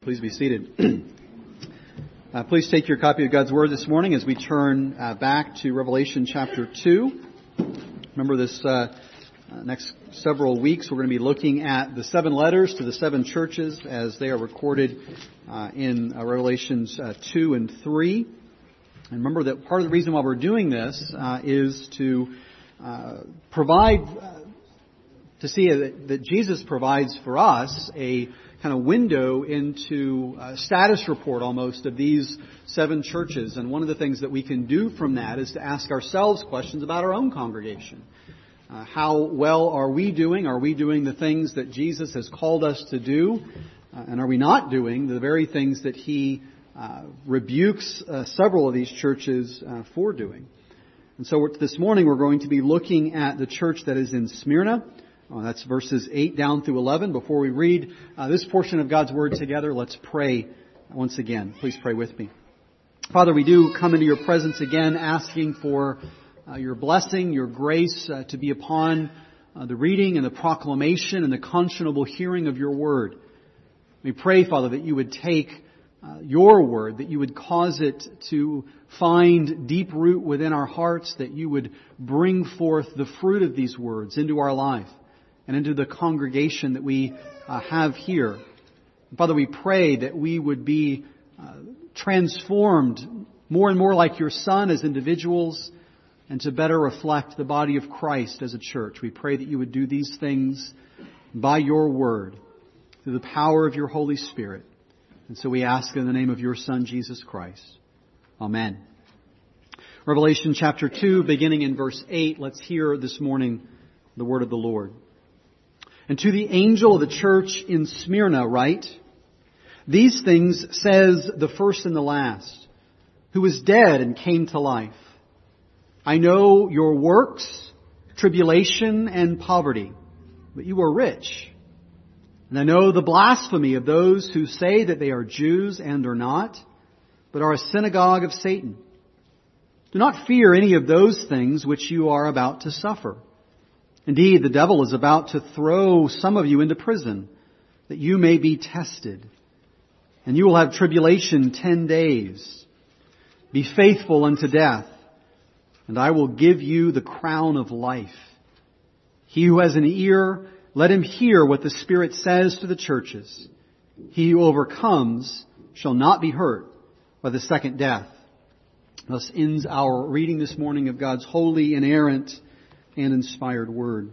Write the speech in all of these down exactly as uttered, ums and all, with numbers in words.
Please be seated. uh, please take your copy of God's Word this morning as we turn uh, back to Revelation chapter two. Remember this uh, uh, next several weeks we're going to be looking at the seven letters to the seven churches as they are recorded uh, in uh, Revelations uh, two and three. And remember that part of the reason why we're doing this uh, is to uh, provide, uh, to see that, that Jesus provides for us a kind of window into a status report almost of these seven churches. And one of the things that we can do from that is to ask ourselves questions about our own congregation. Uh, how well are we doing? Are we doing the things that Jesus has called us to do? Uh, and are we not doing the very things that He uh, rebukes uh, several of these churches uh, for doing? And so this morning we're going to be looking at the church that is in Smyrna. Oh, that's verses eight down through eleven. Before we read uh, this portion of God's Word together, let's pray once again. Please pray with me. Father, we do come into your presence again asking for uh, your blessing, your grace uh, to be upon uh, the reading and the proclamation and the conscionable hearing of your Word. We pray, Father, that you would take uh, your Word, that you would cause it to find deep root within our hearts, that you would bring forth the fruit of these words into our life and into the congregation that we uh, have here. Father, we pray that we would be uh, transformed more and more like your Son as individuals and to better reflect the body of Christ as a church. We pray that you would do these things by your word, through the power of your Holy Spirit. And so we ask in the name of your Son, Jesus Christ. Amen. Revelation chapter two, beginning in verse eight, let's hear this morning the word of the Lord. And to the angel of the church in Smyrna write, these things says the first and the last, who was dead and came to life. I know your works, tribulation, and poverty, but you are rich. And I know the blasphemy of those who say that they are Jews and are not, but are a synagogue of Satan. Do not fear any of those things which you are about to suffer. Indeed, the devil is about to throw some of you into prison, that you may be tested. And you will have tribulation ten days. Be faithful unto death, and I will give you the crown of life. He who has an ear, let him hear what the Spirit says to the churches. He who overcomes shall not be hurt by the second death. Thus ends our reading this morning of God's holy, inerrant, and inspired word.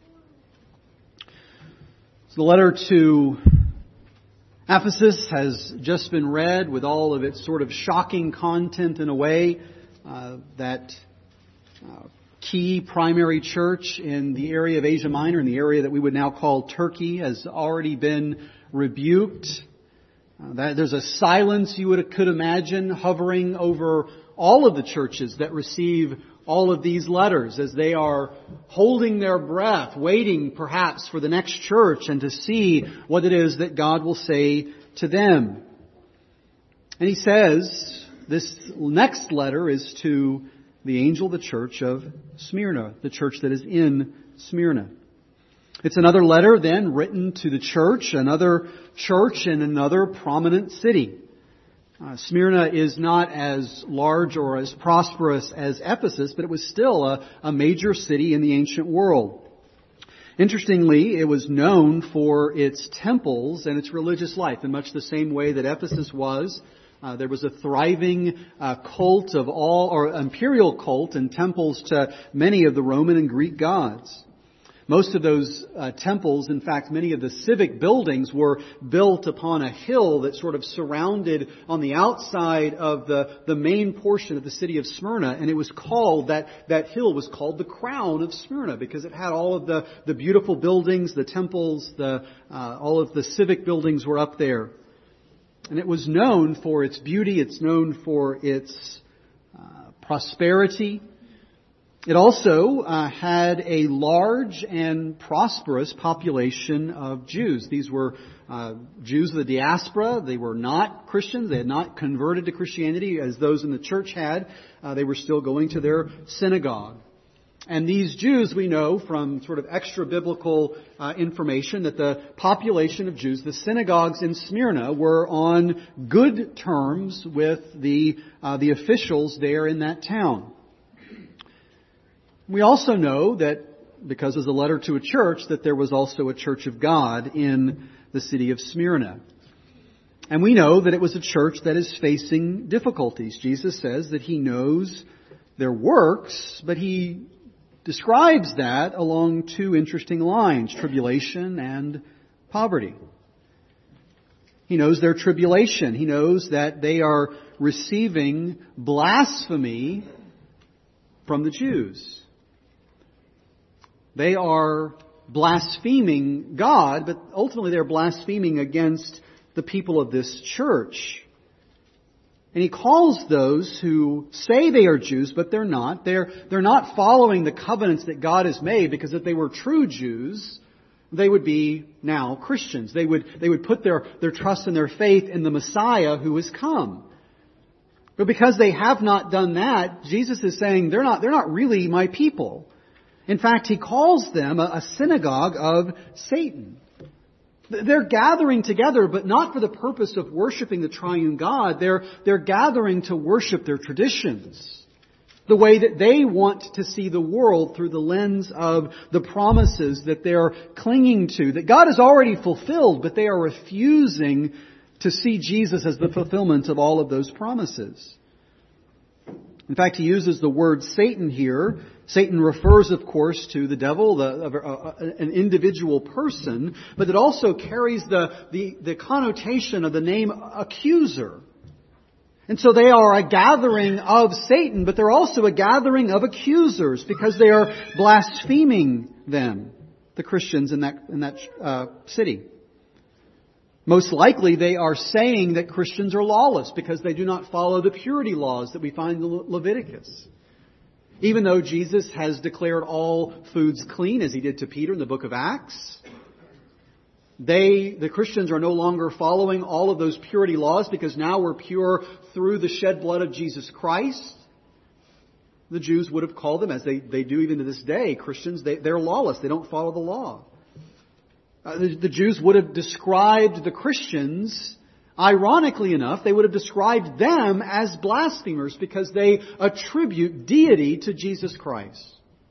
So the letter to Ephesus has just been read with all of its sort of shocking content in a way. Uh, that uh, key primary church in the area of Asia Minor, in the area that we would now call Turkey, has already been rebuked. Uh, that there's a silence you would could imagine hovering over all of the churches that receive all of these letters as they are holding their breath, waiting perhaps for the next church and to see what it is that God will say to them. And he says this next letter is to the angel of the church of Smyrna, the church that is in Smyrna. It's another letter then written to the church, another church in another prominent city. Uh, Smyrna is not as large or as prosperous as Ephesus, but it was still a, a major city in the ancient world. Interestingly, it was known for its temples and its religious life in much the same way that Ephesus was. Uh, there was a thriving uh, cult of all, or imperial cult and temples to many of the Roman and Greek gods. Most of those uh, temples, in fact, many of the civic buildings were built upon a hill that sort of surrounded on the outside of the, the main portion of the city of Smyrna. And it was called, that, that hill was called the Crown of Smyrna because it had all of the, the beautiful buildings, the temples, the, uh, all of the civic buildings were up there. And it was known for its beauty. It's known for its uh, prosperity. It also uh, had a large and prosperous population of Jews. These were uh, Jews of the diaspora. They were not Christians. They had not converted to Christianity as those in the church had. Uh, they were still going to their synagogue. And these Jews, we know from sort of extra-biblical uh, information that the population of Jews, the synagogues in Smyrna, were on good terms with the uh, the officials there in that town. We also know that, because it's a letter to a church, that there was also a church of God in the city of Smyrna. And we know that it was a church that is facing difficulties. Jesus says that He knows their works, but He describes that along two interesting lines, tribulation and poverty. He knows their tribulation. He knows that they are receiving blasphemy from the Jews. They are blaspheming God, but ultimately they're blaspheming against the people of this church. And He calls those who say they are Jews, but they're not. They're, they're not following the covenants that God has made, because if they were true Jews, they would be now Christians. They would, they would put their, their trust and their faith in the Messiah who has come. But because they have not done that, Jesus is saying they're not, they're not really my people. In fact, He calls them a, a synagogue of Satan. They're gathering together, but not for the purpose of worshiping the triune God. They're, they're gathering to worship their traditions. The way that they want to see the world through the lens of the promises that they're clinging to, that God has already fulfilled, but they are refusing to see Jesus as the fulfillment of all of those promises. In fact, He uses the word Satan here. Satan refers, of course, to the devil, the, uh, an individual person, but it also carries the, the, the connotation of the name accuser. And so they are a gathering of Satan, but they're also a gathering of accusers, because they are blaspheming them, the Christians in that, in that uh, city. Most likely they are saying that Christians are lawless because they do not follow the purity laws that we find in Leviticus. Even though Jesus has declared all foods clean, as He did to Peter in the book of Acts, they, the Christians, are no longer following all of those purity laws, because now we're pure through the shed blood of Jesus Christ. The Jews would have called them, as they, they do even to this day, Christians, they, they're lawless. They don't follow the law. Uh, the, the Jews would have described the Christians, ironically enough, they would have described them as blasphemers, because they attribute deity to Jesus Christ.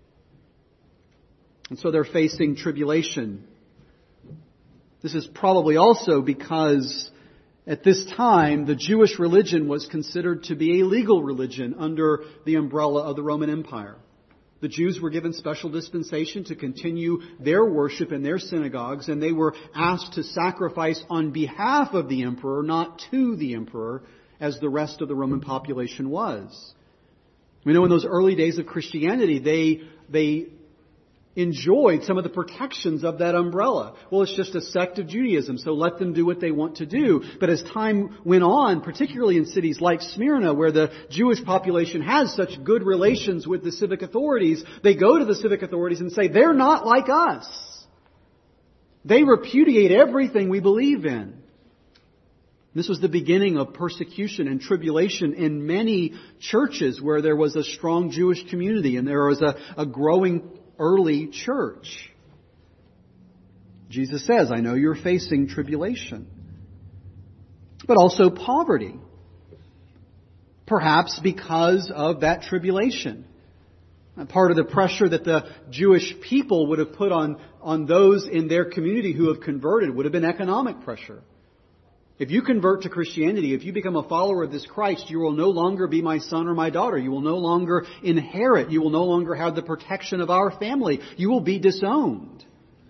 And so they're facing tribulation. This is probably also because at this time the Jewish religion was considered to be a legal religion under the umbrella of the Roman Empire. The Jews were given special dispensation to continue their worship in their synagogues, and they were asked to sacrifice on behalf of the emperor, not to the emperor, as the rest of the Roman population was. We know in those early days of Christianity, they, they enjoyed some of the protections of that umbrella. Well, it's just a sect of Judaism, so let them do what they want to do. But as time went on, particularly in cities like Smyrna, where the Jewish population has such good relations with the civic authorities, they go to the civic authorities and say, they're not like us. They repudiate everything we believe in. This was the beginning of persecution and tribulation in many churches where there was a strong Jewish community and there was a, a growing early church. Jesus says, I know you're facing tribulation, but also poverty. Perhaps because of that tribulation. Part of the pressure that the Jewish people would have put on, on those in their community who have converted would have been economic pressure. If you convert to Christianity, if you become a follower of this Christ, you will no longer be my son or my daughter. You will no longer inherit. You will no longer have the protection of our family. You will be disowned.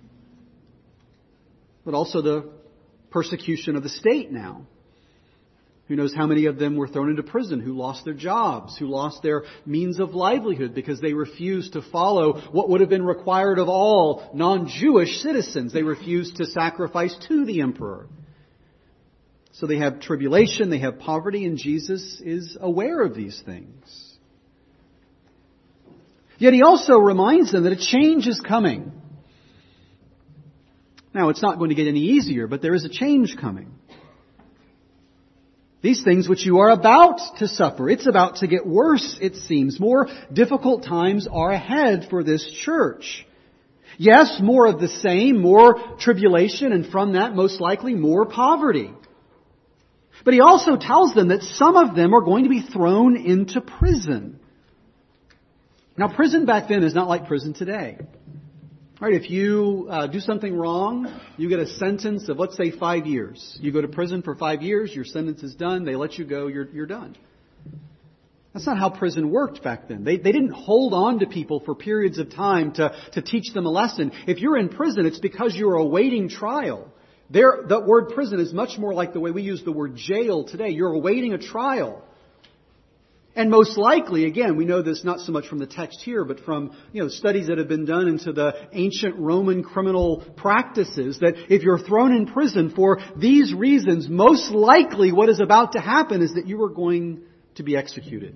But also the persecution of the state now. Who knows how many of them were thrown into prison, who lost their jobs, who lost their means of livelihood because they refused to follow what would have been required of all non-Jewish citizens. They refused to sacrifice to the emperor. So they have tribulation, they have poverty, and Jesus is aware of these things. Yet He also reminds them that a change is coming. Now, it's not going to get any easier, but there is a change coming. These things which you are about to suffer. It's about to get worse, it seems. More difficult times are ahead for this church. Yes, more of the same, more tribulation, and from that, most likely, more poverty. But he also tells them that some of them are going to be thrown into prison. Now, prison back then is not like prison today. Right, if you uh, do something wrong, you get a sentence of, let's say, five years. You go to prison for five years, your sentence is done, they let you go, you're, you're done. That's not how prison worked back then. They, they didn't hold on to people for periods of time to, to teach them a lesson. If you're in prison, it's because you're awaiting trial. There, the word prison is much more like the way we use the word jail today. You're awaiting a trial. And most likely, again, we know this not so much from the text here, but from, you know, studies that have been done into the ancient Roman criminal practices, that if you're thrown in prison for these reasons, most likely what is about to happen is that you are going to be executed.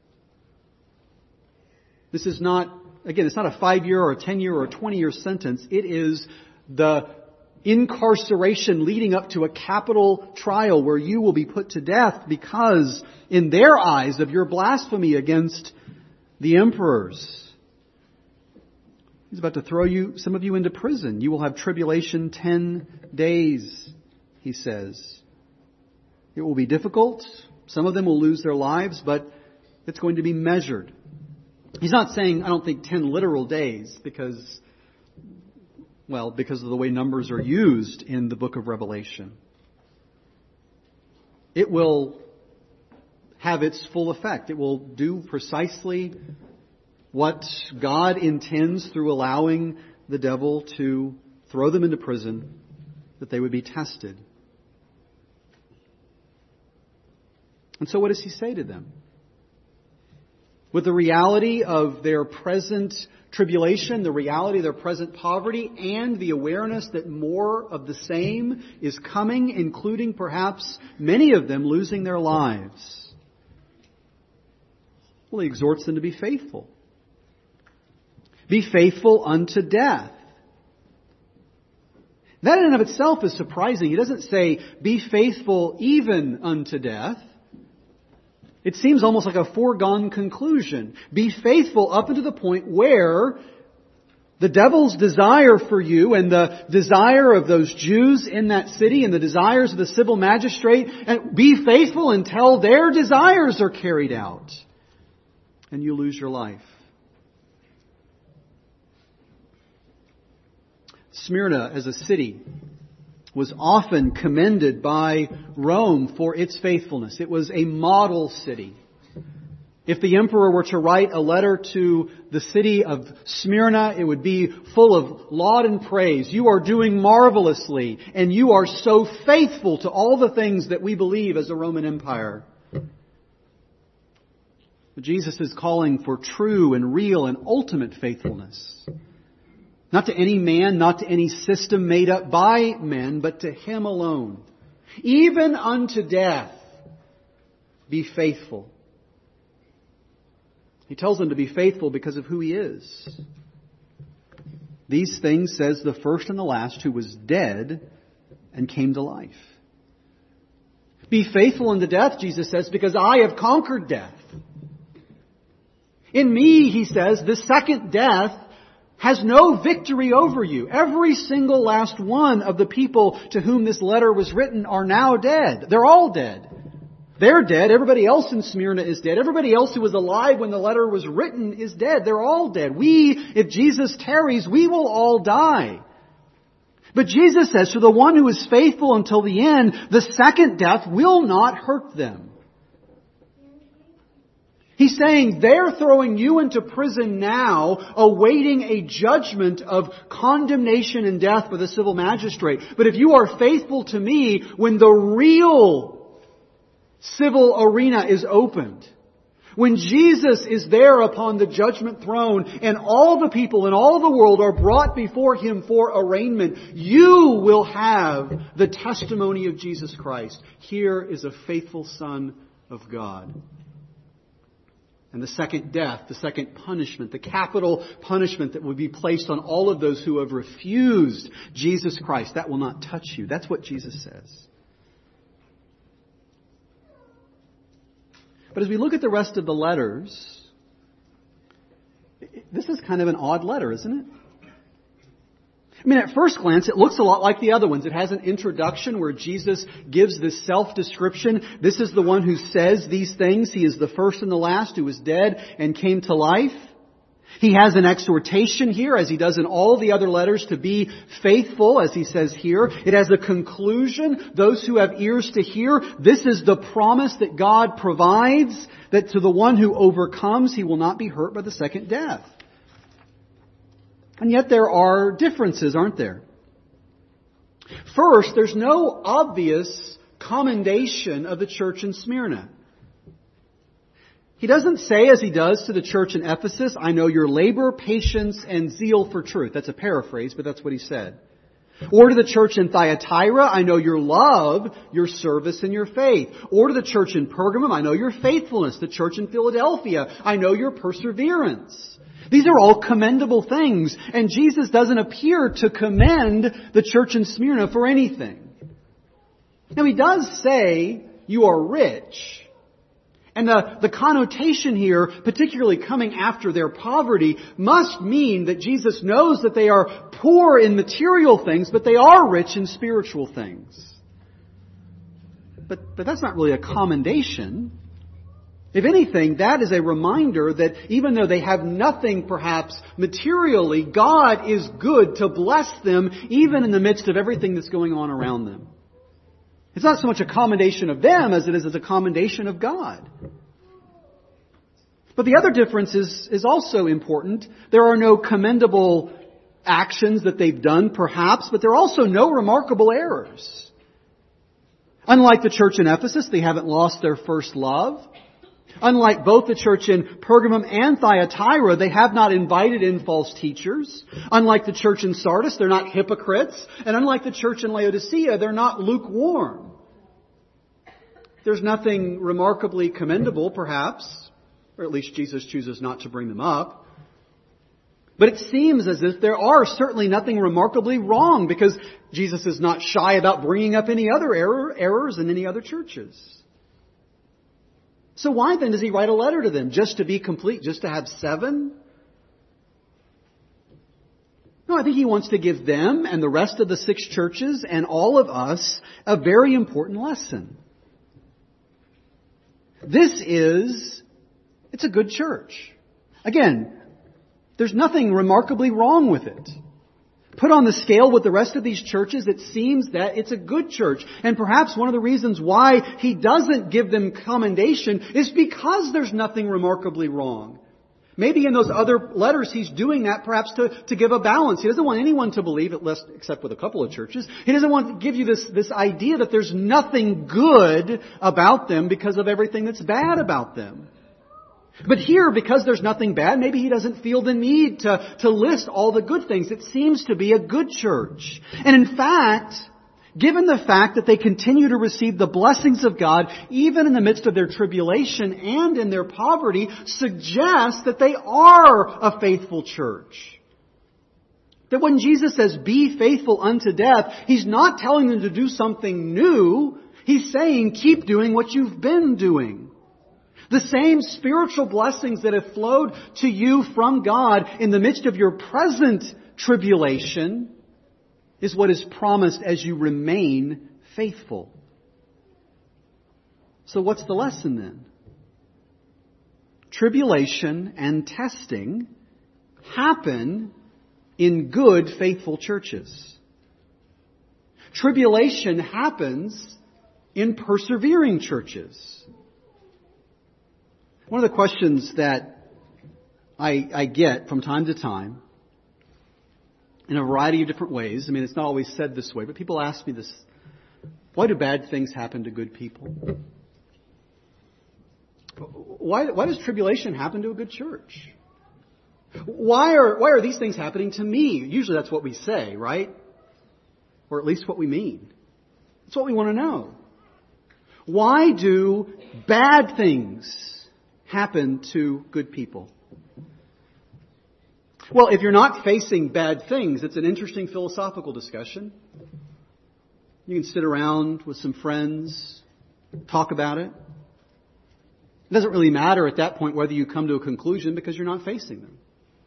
This is not, again, it's not a five-year or a ten-year or a twenty-year sentence. It is the incarceration leading up to a capital trial where you will be put to death because, in their eyes, of your blasphemy against the emperors. He's about to throw you, some of you, into prison. You will have tribulation ten days, he says. It will be difficult. Some of them will lose their lives, but it's going to be measured. He's not saying, I don't think, ten literal days, because, well, because of the way numbers are used in the book of Revelation. It will have its full effect. It will do precisely what God intends through allowing the devil to throw them into prison, that they would be tested. And so what does he say to them? With the reality of their present tribulation, the reality of their present poverty, and the awareness that more of the same is coming, including perhaps many of them losing their lives. Well, he exhorts them to be faithful. Be faithful unto death. That in and of itself is surprising. He doesn't say, be faithful even unto death. It seems almost like a foregone conclusion. Be faithful up unto the point where the devil's desire for you and the desire of those Jews in that city and the desires of the civil magistrate, and be faithful until their desires are carried out and you lose your life. Smyrna as a city was often commended by Rome for its faithfulness. It was a model city. If the emperor were to write a letter to the city of Smyrna, it would be full of laud and praise. You are doing marvelously, and you are so faithful to all the things that we believe as a Roman Empire. But Jesus is calling for true and real and ultimate faithfulness. Not to any man, not to any system made up by men, but to Him alone. Even unto death, be faithful. He tells them to be faithful because of who He is. These things says the first and the last, who was dead and came to life. Be faithful unto death, Jesus says, because I have conquered death. In me, He says, the second death has no victory over you. Every single last one of the people to whom this letter was written are now dead. They're all dead. They're dead. Everybody else in Smyrna is dead. Everybody else who was alive when the letter was written is dead. They're all dead. We, if Jesus tarries, we will all die. But Jesus says, to the one who is faithful until the end, the second death will not hurt them. He's saying they're throwing you into prison now, awaiting a judgment of condemnation and death for the civil magistrate. But if you are faithful to me, when the real civil arena is opened, when Jesus is there upon the judgment throne and all the people in all the world are brought before Him for arraignment, you will have the testimony of Jesus Christ. Here is a faithful Son of God. And the second death, the second punishment, the capital punishment that will be placed on all of those who have refused Jesus Christ, that will not touch you. That's what Jesus says. But as we look at the rest of the letters, this is kind of an odd letter, isn't it? I mean, at first glance, it looks a lot like the other ones. It has an introduction where Jesus gives this self-description. This is the one who says these things. He is the first and the last who was dead and came to life. He has an exhortation here, as he does in all the other letters, to be faithful, as he says here. It has a conclusion. Those who have ears to hear, this is the promise that God provides, that to the one who overcomes, he will not be hurt by the second death. And yet there are differences, aren't there? First, there's no obvious commendation of the church in Smyrna. He doesn't say, as he does to the church in Ephesus, I know your labor, patience, and zeal for truth. That's a paraphrase, but that's what he said. Or to the church in Thyatira, I know your love, your service, and your faith. Or to the church in Pergamum, I know your faithfulness. The church in Philadelphia, I know your perseverance. These are all commendable things, and Jesus doesn't appear to commend the church in Smyrna for anything. Now, he does say, you are rich. And the, the connotation here, particularly coming after their poverty, must mean that Jesus knows that they are poor in material things, but they are rich in spiritual things. But, but that's not really a commendation. If anything, that is a reminder that even though they have nothing perhaps materially, God is good to bless them even in the midst of everything that's going on around them. It's not so much a commendation of them as it is as a commendation of God. But the other difference is, is also important. There are no commendable actions that they've done, perhaps, but there are also no remarkable errors. Unlike the church in Ephesus, they haven't lost their first love. Unlike both the church in Pergamum and Thyatira, they have not invited in false teachers. Unlike the church in Sardis, they're not hypocrites. And unlike the church in Laodicea, they're not lukewarm. There's nothing remarkably commendable, perhaps, or at least Jesus chooses not to bring them up. But it seems as if there are certainly nothing remarkably wrong, because Jesus is not shy about bringing up any other error, errors in any other churches. So why then does he write a letter to them? Just to be complete? Just to have seven? No, I think he wants to give them and the rest of the six churches and all of us a very important lesson. This is, it's a good church. Again, there's nothing remarkably wrong with it. Put on the scale with the rest of these churches, it seems that it's a good church. And perhaps one of the reasons why he doesn't give them commendation is because there's nothing remarkably wrong. Maybe in those other letters he's doing that perhaps to, to give a balance. He doesn't want anyone to believe, at least except with a couple of churches, he doesn't want to give you this, this idea that there's nothing good about them because of everything that's bad about them. But here, because there's nothing bad, maybe he doesn't feel the need to, to list all the good things. It seems to be a good church. And in fact, given the fact that they continue to receive the blessings of God, even in the midst of their tribulation and in their poverty, suggests that they are a faithful church. That when Jesus says, be faithful unto death, He's not telling them to do something new. He's saying, keep doing what you've been doing. The same spiritual blessings that have flowed to you from God in the midst of your present tribulation is what is promised as you remain faithful. So what's the lesson then? Tribulation and testing happen in good, faithful churches. Tribulation happens in persevering churches. One of the questions that I, I get from time to time, in a variety of different ways, I mean, it's not always said this way, but people ask me this: why do bad things happen to good people? Why, why does tribulation happen to a good church? Why are, why are these things happening to me? Usually that's what we say, right? Or at least what we mean. That's what we want to know. Why do bad things happen to good people? Well, if you're not facing bad things, it's an interesting philosophical discussion. You can sit around with some friends, talk about it. It doesn't really matter at that point whether you come to a conclusion because you're not facing them.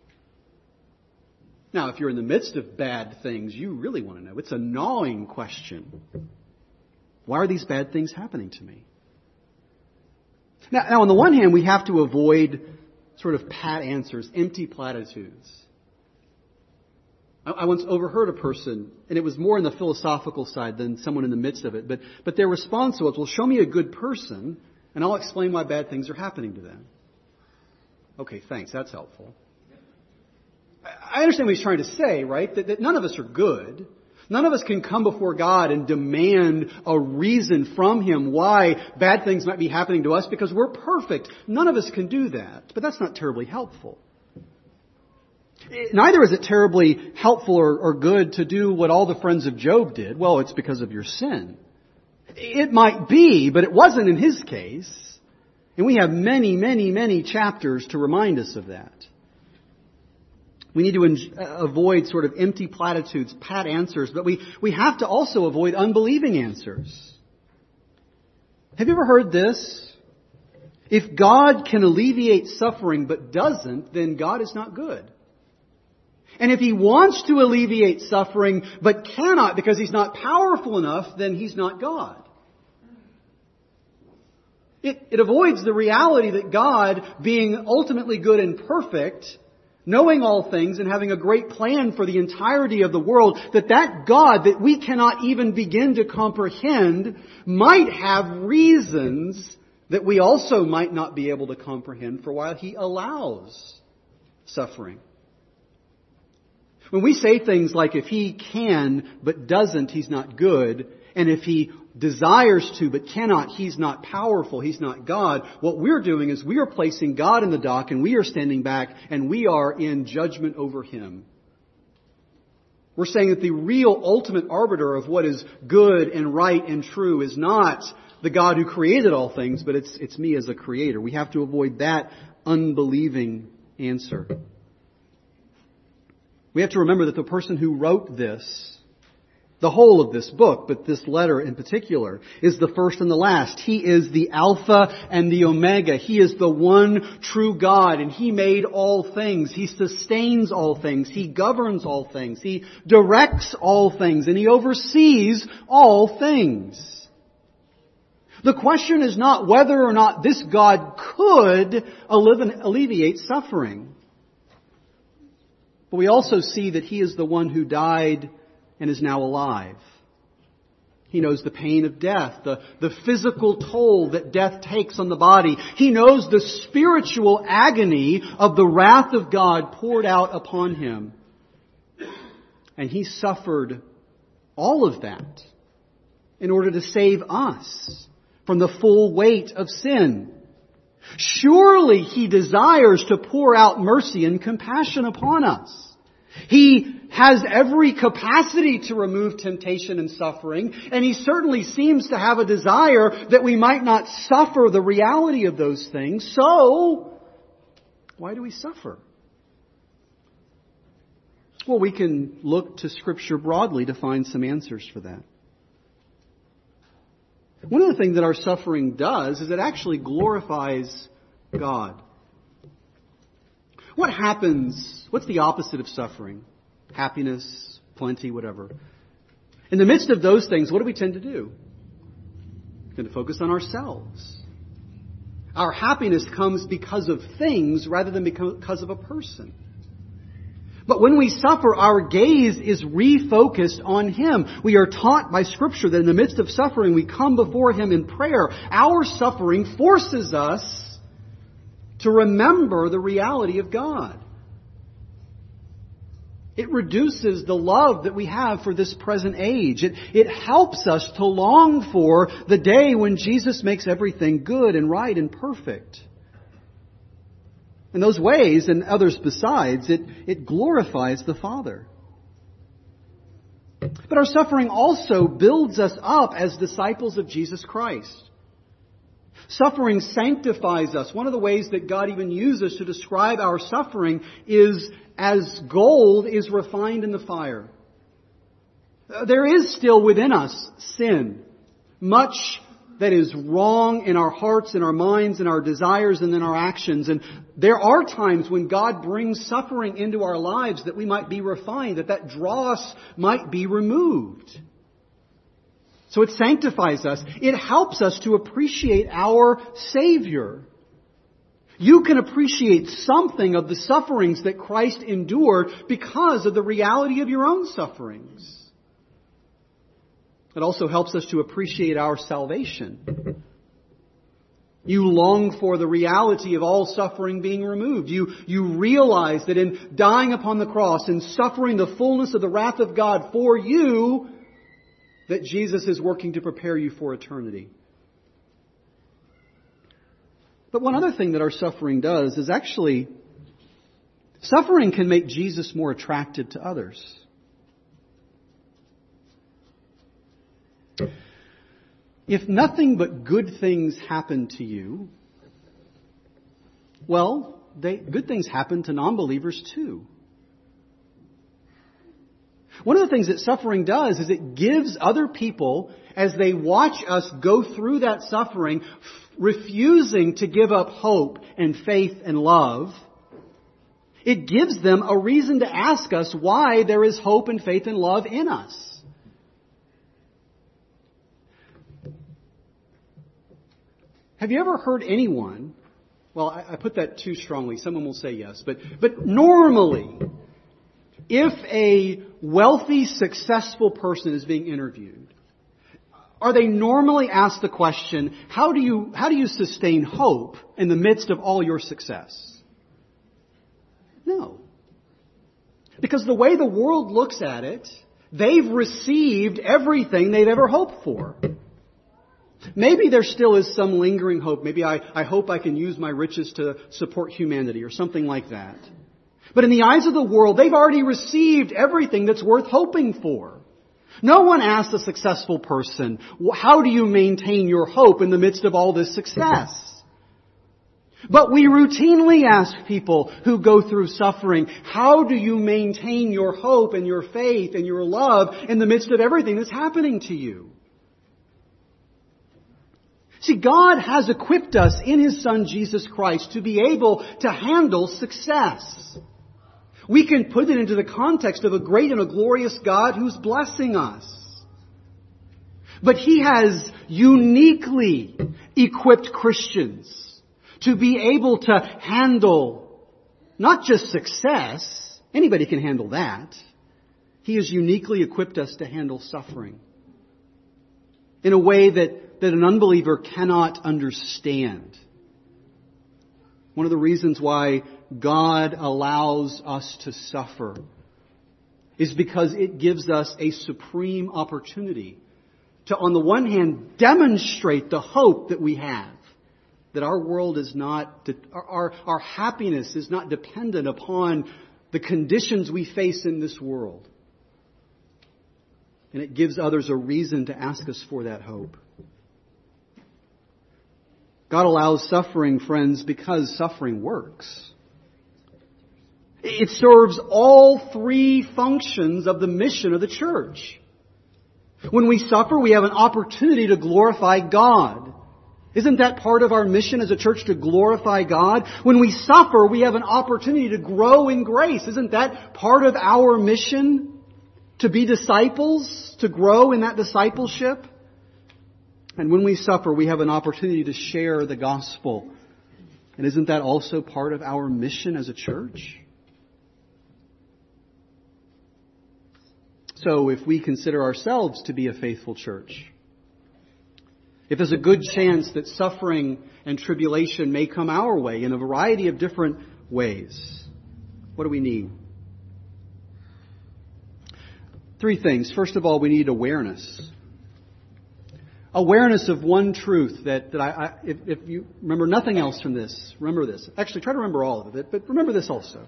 Now, if you're in the midst of bad things, you really want to know. It's a gnawing question. Why are these bad things happening to me? Now, now, on the one hand, we have to avoid sort of pat answers, empty platitudes. I, I once overheard a person, and it was more on the philosophical side than someone in the midst of it, but, but their response was, well, show me a good person, and I'll explain why bad things are happening to them. Okay, thanks. That's helpful. I understand what he's trying to say, right? That, that none of us are good. None of us can come before God and demand a reason from Him why bad things might be happening to us because we're perfect. None of us can do that. But that's not terribly helpful. Neither is it terribly helpful or, or good to do what all the friends of Job did. Well, it's because of your sin. It might be, but it wasn't in his case. And we have many, many, many chapters to remind us of that. We need to en- avoid sort of empty platitudes, pat answers, but we, we have to also avoid unbelieving answers. Have you ever heard this? If God can alleviate suffering but doesn't, then God is not good. And if He wants to alleviate suffering but cannot because He's not powerful enough, then He's not God. It, it avoids the reality that God, being ultimately good and perfect, knowing all things and having a great plan for the entirety of the world, that that God that we cannot even begin to comprehend might have reasons that we also might not be able to comprehend for why He allows suffering. When we say things like, if He can but doesn't, He's not good, and if He desires to but cannot, He's not powerful, He's not God, what we're doing is we are placing God in the dock and we are standing back and we are in judgment over Him. We're saying that the real ultimate arbiter of what is good and right and true is not the God who created all things, but it's, it's me as a creator. We have to avoid that unbelieving answer. We have to remember that the person who wrote this, the whole of this book, but this letter in particular, is the first and the last. He is the Alpha and the Omega. He is the one true God, and He made all things. He sustains all things. He governs all things. He directs all things, and He oversees all things. The question is not whether or not this God could alleviate suffering. But we also see that He is the one who died and is now alive. He knows the pain of death, the, the physical toll that death takes on the body. He knows the spiritual agony of the wrath of God poured out upon Him. And He suffered all of that in order to save us from the full weight of sin. Surely He desires to pour out mercy and compassion upon us. He has every capacity to remove temptation and suffering, and He certainly seems to have a desire that we might not suffer the reality of those things. So, why do we suffer? Well, we can look to Scripture broadly to find some answers for that. One of the things that our suffering does is it actually glorifies God. What happens? What's the opposite of suffering? Happiness, plenty, whatever. In the midst of those things, what do we tend to do? We tend to focus on ourselves. Our happiness comes because of things rather than because of a person. But when we suffer, our gaze is refocused on Him. We are taught by Scripture that in the midst of suffering, we come before Him in prayer. Our suffering forces us to remember the reality of God. It reduces the love that we have for this present age. It, it helps us to long for the day when Jesus makes everything good and right and perfect. In those ways, and others besides, it, it glorifies the Father. But our suffering also builds us up as disciples of Jesus Christ. Suffering sanctifies us. One of the ways that God even uses to describe our suffering is as gold is refined in the fire. There is still within us sin, much that is wrong in our hearts, in our minds, in our desires, and in our actions. And there are times when God brings suffering into our lives that we might be refined, that that dross might be removed. So it sanctifies us. It helps us to appreciate our Savior. You can appreciate something of the sufferings that Christ endured because of the reality of your own sufferings. It also helps us to appreciate our salvation. You long for the reality of all suffering being removed. You, you realize that in dying upon the cross and suffering the fullness of the wrath of God for you, that Jesus is working to prepare you for eternity. But one other thing that our suffering does is actually, suffering can make Jesus more attractive to others. If nothing but good things happen to you, well, they, good things happen to non-believers too. One of the things that suffering does is it gives other people, as they watch us go through that suffering, refusing to give up hope and faith and love, it gives them a reason to ask us why there is hope and faith and love in us. Have you ever heard anyone, well, I, I put that too strongly, someone will say yes, but, but normally, if a wealthy, successful person is being interviewed, are they normally asked the question, how do you, how do you sustain hope in the midst of all your success? No. Because the way the world looks at it, they've received everything they've ever hoped for. Maybe there still is some lingering hope. Maybe I, I hope I can use my riches to support humanity or something like that. But in the eyes of the world, they've already received everything that's worth hoping for. No one asks a successful person, how do you maintain your hope in the midst of all this success? But we routinely ask people who go through suffering, how do you maintain your hope and your faith and your love in the midst of everything that's happening to you? See, God has equipped us in His Son Jesus Christ to be able to handle success. We can put it into the context of a great and a glorious God who's blessing us. But He has uniquely equipped Christians to be able to handle not just success. Anybody can handle that. He has uniquely equipped us to handle suffering in a way that, that an unbeliever cannot understand. One of the reasons why God allows us to suffer is because it gives us a supreme opportunity to, on the one hand, demonstrate the hope that we have, that our world is not, our, our happiness is not dependent upon the conditions we face in this world. And it gives others a reason to ask us for that hope. God allows suffering, friends, because suffering works. It serves all three functions of the mission of the church. When we suffer, we have an opportunity to glorify God. Isn't that part of our mission as a church, to glorify God? When we suffer, we have an opportunity to grow in grace. Isn't that part of our mission? To be disciples, to grow in that discipleship. And when we suffer, we have an opportunity to share the gospel. And isn't that also part of our mission as a church? So if we consider ourselves to be a faithful church, if there's a good chance that suffering and tribulation may come our way in a variety of different ways, what do we need? Three things. First of all, we need awareness. Awareness of one truth that, that I, I if, if you remember nothing else from this, remember this. Actually, try to remember all of it, but remember this also.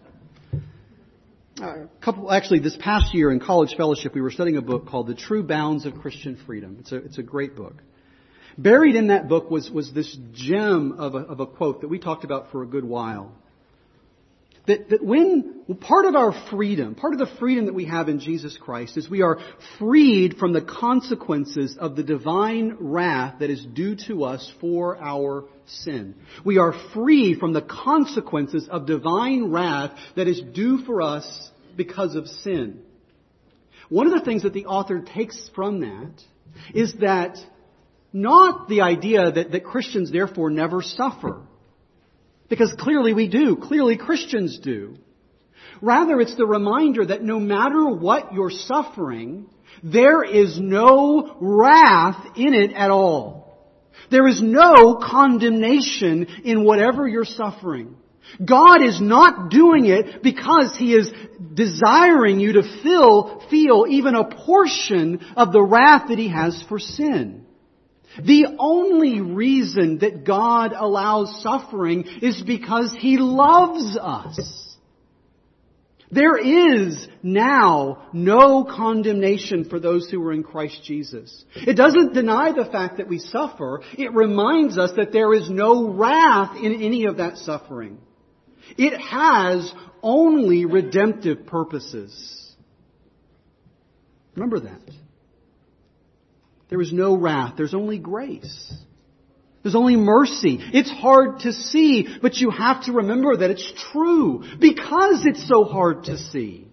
A couple, actually, this past year in college fellowship, we were studying a book called The True Bounds of Christian Freedom. It's a, it's a great book. Buried in that book was, was this gem of a, of a quote that we talked about for a good while. That, that when, well, part of our freedom, part of the freedom that we have in Jesus Christ is we are freed from the consequences of the divine wrath that is due to us for our sin. We are free from the consequences of divine wrath that is due for us because of sin. One of the things that the author takes from that is that not the idea that, that Christians therefore never suffer. Because clearly we do. Clearly Christians do. Rather, it's the reminder that no matter what you're suffering, there is no wrath in it at all. There is no condemnation in whatever you're suffering. God is not doing it because He is desiring you to feel, feel even a portion of the wrath that He has for sin. The only reason that God allows suffering is because He loves us. There is now no condemnation for those who are in Christ Jesus. It doesn't deny the fact that we suffer. It reminds us that there is no wrath in any of that suffering. It has only redemptive purposes. Remember that. There is no wrath. There's only grace. There's only mercy. It's hard to see, but you have to remember that it's true because it's so hard to see.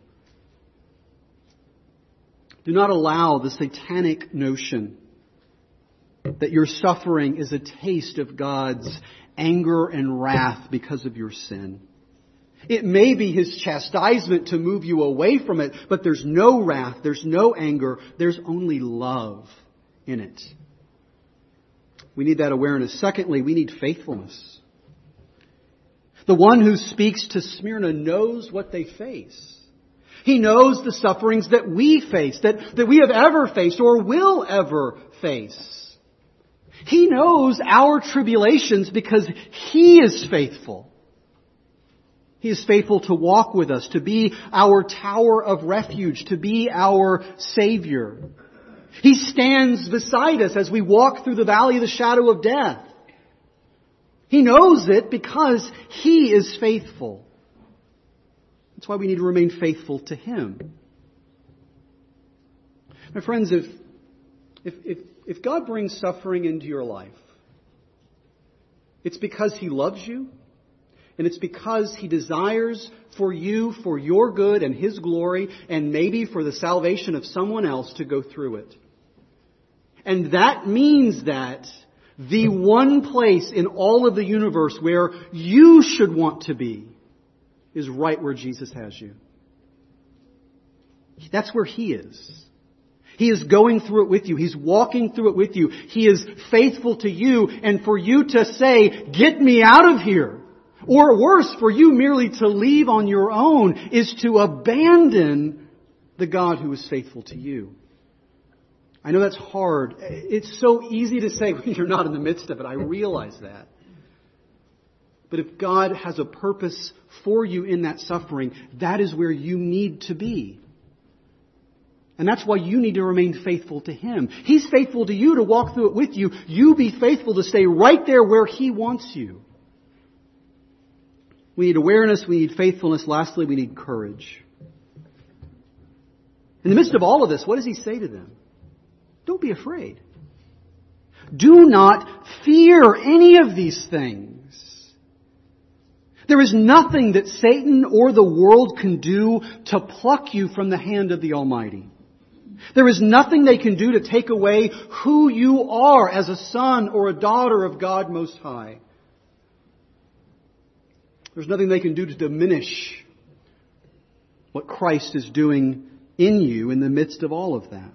Do not allow the satanic notion that your suffering is a taste of God's anger and wrath because of your sin. It may be His chastisement to move you away from it, but there's no wrath, there's no anger, there's only love in it. We need that awareness. Secondly, we need faithfulness. The one who speaks to Smyrna knows what they face. He knows the sufferings that we face, that, that we have ever faced or will ever face. He knows our tribulations because He is faithful. He is faithful to walk with us, to be our tower of refuge, to be our Savior. He stands beside us as we walk through the valley of the shadow of death. He knows it because He is faithful. That's why we need to remain faithful to Him. My friends, if, if, if, if God brings suffering into your life, it's because He loves you, and it's because He desires for you, for your good and His glory, and maybe for the salvation of someone else to go through it. And that means that the one place in all of the universe where you should want to be is right where Jesus has you. That's where He is. He is going through it with you. He's walking through it with you. He is faithful to you. And for you to say, get me out of here, or worse, for you merely to leave on your own, is to abandon the God who is faithful to you. I know that's hard. It's so easy to say when you're not in the midst of it. I realize that. But if God has a purpose for you in that suffering, that is where you need to be. And that's why you need to remain faithful to Him. He's faithful to you to walk through it with you. You be faithful to stay right there where He wants you. We need awareness. We need faithfulness. Lastly, we need courage. In the midst of all of this, what does He say to them? Don't be afraid. Do not fear any of these things. There is nothing that Satan or the world can do to pluck you from the hand of the Almighty. There is nothing they can do to take away who you are as a son or a daughter of God Most High. There's nothing they can do to diminish what Christ is doing in you in the midst of all of that.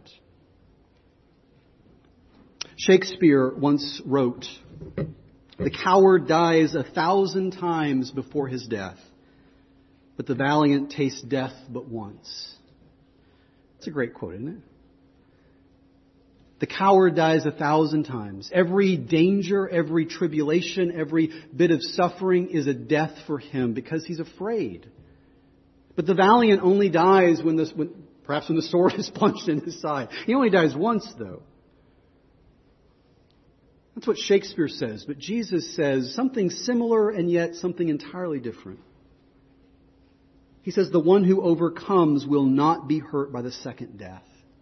Shakespeare once wrote, "The coward dies a thousand times before his death, but the valiant tastes death but once." It's a great quote, isn't it? The coward dies a thousand times. Every danger, every tribulation, every bit of suffering is a death for him because he's afraid. But the valiant only dies when, this, when perhaps when the sword is plunged in his side. He only dies once, though. That's what Shakespeare says. But Jesus says something similar and yet something entirely different. He says, the one who overcomes will not be hurt by the second death.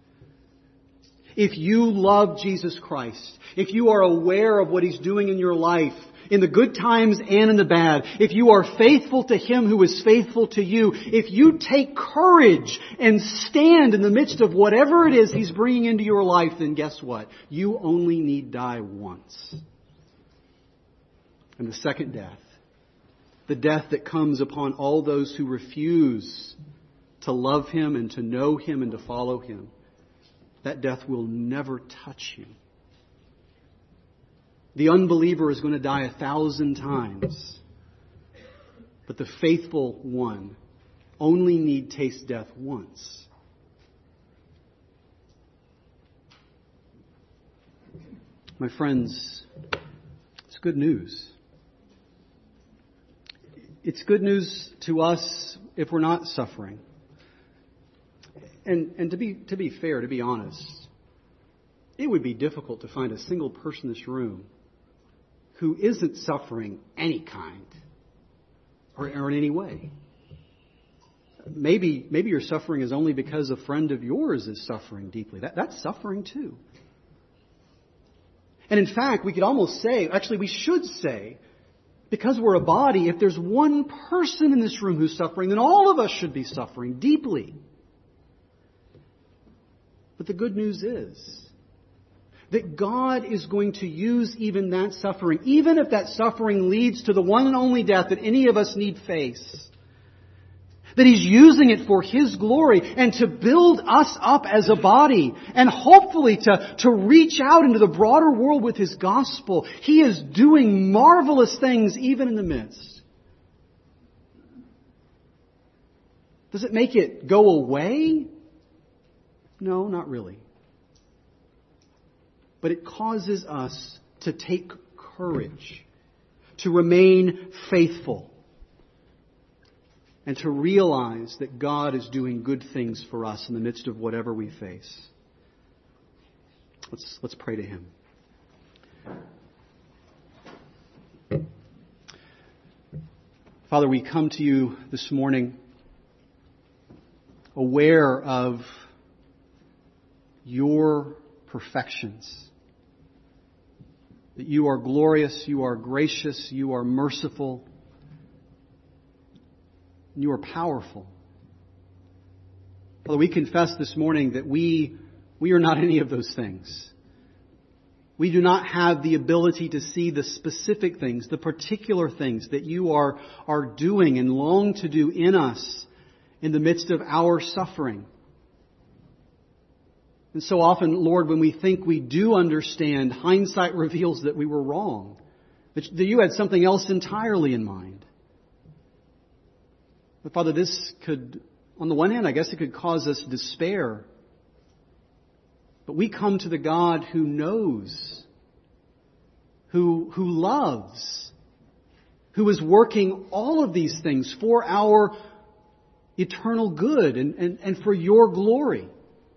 If you love Jesus Christ, if you are aware of what He's doing in your life, in the good times and in the bad, if you are faithful to Him who is faithful to you, if you take courage and stand in the midst of whatever it is He's bringing into your life, then guess what? You only need die once. And the second death, the death that comes upon all those who refuse to love Him and to know Him and to follow Him, that death will never touch you. The unbeliever is going to die a thousand times. But the faithful one only need taste death once. My friends, it's good news. It's good news to us if we're not suffering. And, and to be, to be fair, to be honest, it would be difficult to find a single person in this room who isn't suffering any kind or, or in any way. Maybe, maybe your suffering is only because a friend of yours is suffering deeply. That, that's suffering too. And in fact, we could almost say, actually we should say, because we're a body, if there's one person in this room who's suffering, then all of us should be suffering deeply. But the good news is that God is going to use even that suffering, even if that suffering leads to the one and only death that any of us need face. That He's using it for His glory and to build us up as a body and hopefully to, to reach out into the broader world with His gospel. He is doing marvelous things even in the midst. Does it make it go away? No, not really. But it causes us to take courage, to remain faithful, and to realize that God is doing good things for us in the midst of whatever we face. Let's, let's pray to Him. Father, we come to You this morning aware of Your perfections. That You are glorious, You are gracious, You are merciful, and You are powerful. Father, we confess this morning that we, we are not any of those things. We do not have the ability to see the specific things, the particular things that You are, are doing and long to do in us in the midst of our suffering. And so often, Lord, when we think we do understand, hindsight reveals that we were wrong. That You had something else entirely in mind. But Father, this could, on the one hand, I guess it could cause us despair. But we come to the God who knows, who, who loves, who is working all of these things for our eternal good and, and, and for Your glory.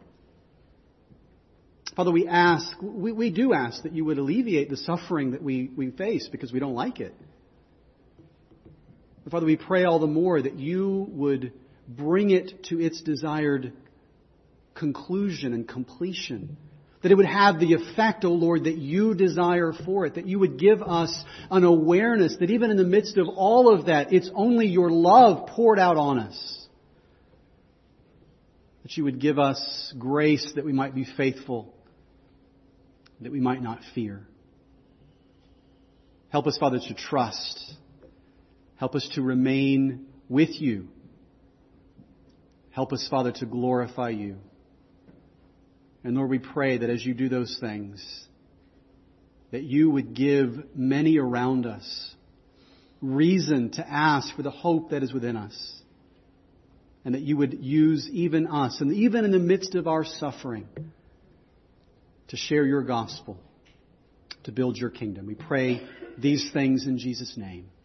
Father, we ask, we, we do ask that You would alleviate the suffering that we, we face because we don't like it. But Father, we pray all the more that You would bring it to its desired conclusion and completion. That it would have the effect, O Lord, that You desire for it. That You would give us an awareness that even in the midst of all of that, it's only Your love poured out on us. That You would give us grace that we might be faithful, that we might not fear. Help us, Father, to trust. Help us to remain with You. Help us, Father, to glorify You. And Lord, we pray that as You do those things, that You would give many around us reason to ask for the hope that is within us. And that You would use even us, and even in the midst of our suffering, to share Your gospel, to build Your kingdom. We pray these things in Jesus' name.